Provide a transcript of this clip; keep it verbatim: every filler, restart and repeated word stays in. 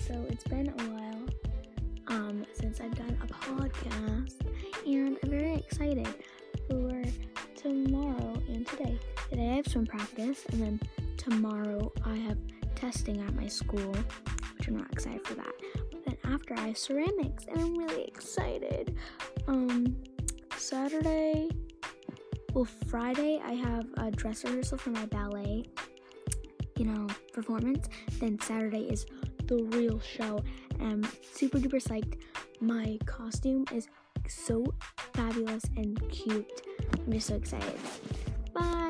so it's been a while um, since I've done a podcast, and I'm very excited for tomorrow and today. Today I have swim practice, and then tomorrow I have testing at my school, which I'm not excited for that. But then after I have ceramics, and I'm really excited. Um, Saturday, well, Friday I have a dress rehearsal for my ballet, you know, performance. Then Saturday is the real show, and I'm super duper psyched. My costume is so fabulous and cute. I'm just so excited. Bye.